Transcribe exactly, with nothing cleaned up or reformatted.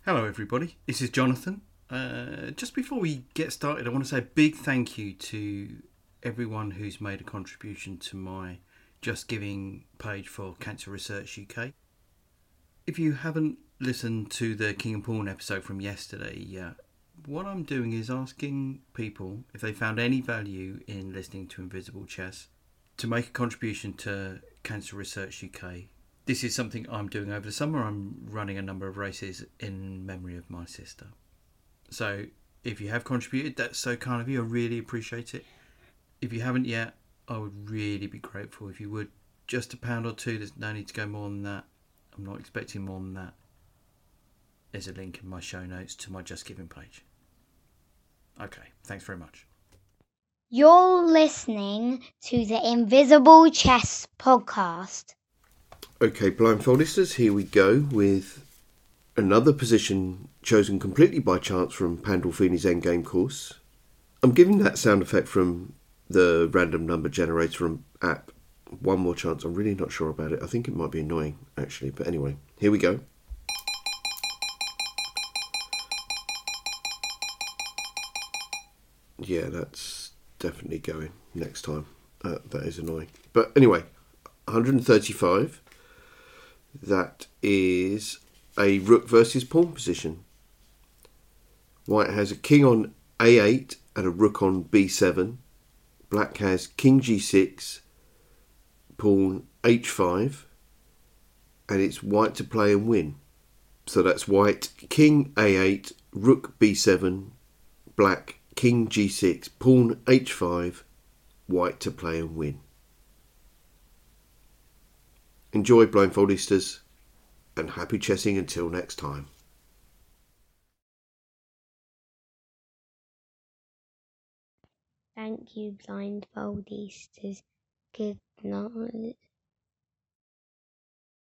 Hello everybody, this is Jonathan. Uh, just before we get started, I want to say a big thank you to everyone who's made a contribution to my Just Giving page for Cancer Research U K. If you haven't listened to the King and Pawn episode from yesterday, uh, what I'm doing is asking people if they found any value in listening to Invisible Chess to make a contribution to Cancer Research U K. This is something I'm doing over the summer. I'm running a number of races in memory of my sister. So if you have contributed, that's so kind of you. I really appreciate it. If you haven't yet, I would really be grateful if you would. Just a pound or two. There's no need to go more than that. I'm not expecting more than that. There's a link in my show notes to my Just Giving page. Okay, thanks very much. You're listening to the Invisible Chess Podcast. Okay, blindfoldisters, here we go with another position chosen completely by chance from Pandolfini's Endgame course. I'm giving that sound effect from the random number generator app one more chance. I'm really not sure about it. I think it might be annoying, actually. But anyway, here we go. Yeah, that's definitely going next time. Uh, that is annoying. But anyway, one hundred thirty-five. That is a rook versus pawn position. White has a king on a eight and a rook on b seven. Black has king g six, pawn h five, and it's white to play and win. So that's white, king a eight, rook b seven, black, king g six, pawn h five, white to play and win. Enjoy, blindfoldisters, and happy chessing until next time. Thank you, blindfoldisters. Good night.